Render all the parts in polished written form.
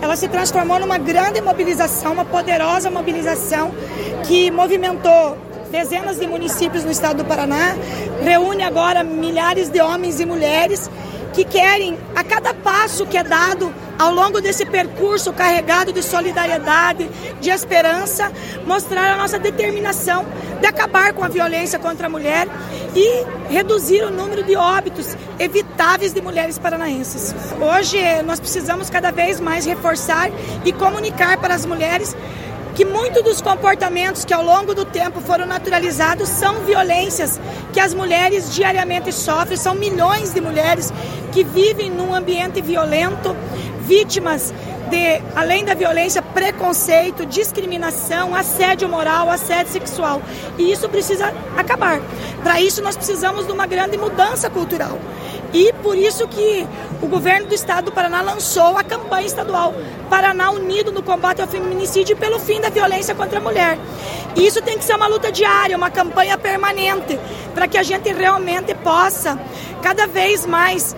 ela se transformou numa grande mobilização, uma poderosa mobilização que movimentou dezenas de municípios no estado do Paraná, reúne agora milhares de homens e mulheres que querem, a cada passo que é dado ao longo desse percurso carregado de solidariedade, de esperança, mostrar a nossa determinação de acabar com a violência contra a mulher e reduzir o número de óbitos evitáveis de mulheres paranaenses. Hoje nós precisamos cada vez mais reforçar e comunicar para as mulheres que muitos dos comportamentos que ao longo do tempo foram naturalizados são violências que as mulheres diariamente sofrem. São milhões de mulheres que vivem num ambiente violento, vítimas de, além da violência, preconceito, discriminação, assédio moral, assédio sexual. E isso precisa acabar. Para isso nós precisamos de uma grande mudança cultural. E por isso que o governo do estado do Paraná lançou a campanha estadual Paraná Unido no combate ao feminicídio e pelo fim da violência contra a mulher. E isso tem que ser uma luta diária, uma campanha permanente, para que a gente realmente possa cada vez mais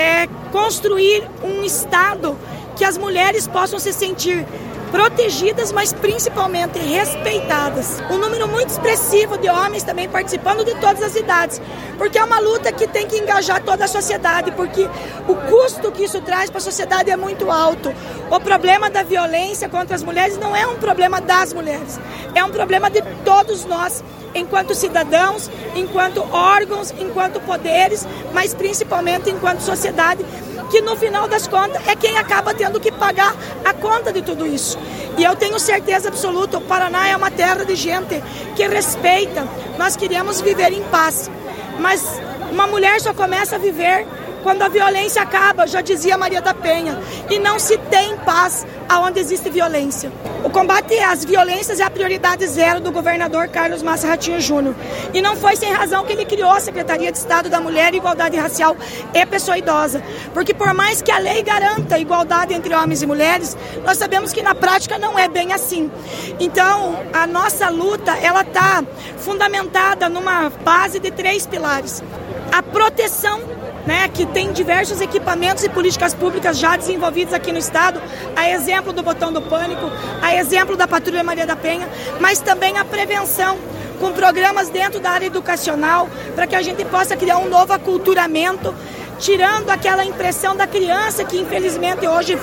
construir um estado que as mulheres possam se sentir protegidas, mas principalmente respeitadas. Um número muito expressivo de homens também participando de todas as idades, porque é uma luta que tem que engajar toda a sociedade, porque o custo que isso traz para a sociedade é muito alto. O problema da violência contra as mulheres não é um problema das mulheres, é um problema de todos nós, enquanto cidadãos, enquanto órgãos, enquanto poderes, mas principalmente enquanto sociedade, que no final das contas é quem acaba tendo que pagar a conta de tudo isso. E eu tenho certeza absoluta, o Paraná é uma terra de gente que respeita, nós queremos viver em paz, mas uma mulher só começa a viver quando a violência acaba, já dizia Maria da Penha, e não se tem paz aonde existe violência. O combate às violências é a prioridade zero do governador Carlos Massa Ratinho Júnior. E não foi sem razão que ele criou a Secretaria de Estado da Mulher, Igualdade Racial e Pessoa Idosa. Porque por mais que a lei garanta a igualdade entre homens e mulheres, nós sabemos que na prática não é bem assim. Então, a nossa luta, ela está fundamentada numa base de 3 pilares. A proteção, que tem diversos equipamentos e políticas públicas já desenvolvidos aqui no estado, a exemplo do Botão do Pânico, a exemplo da Patrulha Maria da Penha, mas também a prevenção, com programas dentro da área educacional, para que a gente possa criar um novo aculturamento, tirando aquela impressão da criança que infelizmente hoje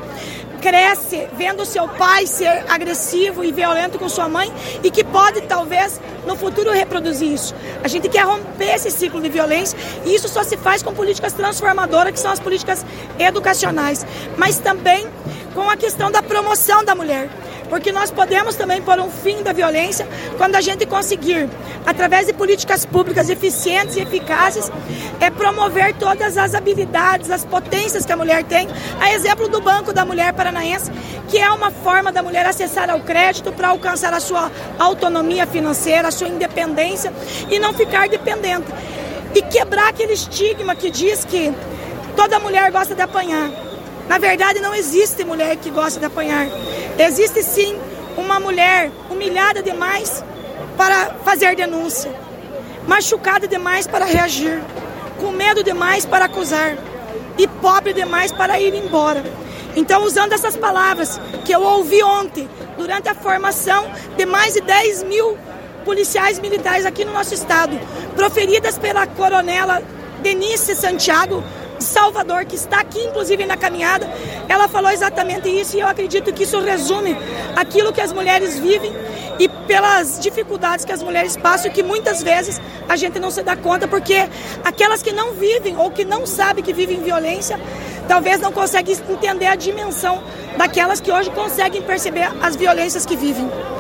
cresce vendo seu pai ser agressivo e violento com sua mãe e que pode talvez no futuro reproduzir isso. A gente quer romper esse ciclo de violência e isso só se faz com políticas transformadoras, que são as políticas educacionais, mas também com a questão da promoção da mulher. Porque nós podemos também pôr um fim da violência quando a gente conseguir, através de políticas públicas eficientes e eficazes, promover todas as habilidades, as potências que a mulher tem. A exemplo do Banco da Mulher Paranaense, que é uma forma da mulher acessar ao crédito para alcançar a sua autonomia financeira, a sua independência e não ficar dependente. E quebrar aquele estigma que diz que toda mulher gosta de apanhar. Na verdade, não existe mulher que gosta de apanhar. Existe sim uma mulher humilhada demais para fazer denúncia, machucada demais para reagir, com medo demais para acusar e pobre demais para ir embora. Então, usando essas palavras que eu ouvi ontem, durante a formação de mais de 10 mil policiais militares aqui no nosso estado, proferidas pela coronela Denise Santiago, Salvador, que está aqui inclusive na caminhada, ela falou exatamente isso e eu acredito que isso resume aquilo que as mulheres vivem e pelas dificuldades que as mulheres passam e que muitas vezes a gente não se dá conta, porque aquelas que não vivem ou que não sabem que vivem violência, talvez não conseguem entender a dimensão daquelas que hoje conseguem perceber as violências que vivem.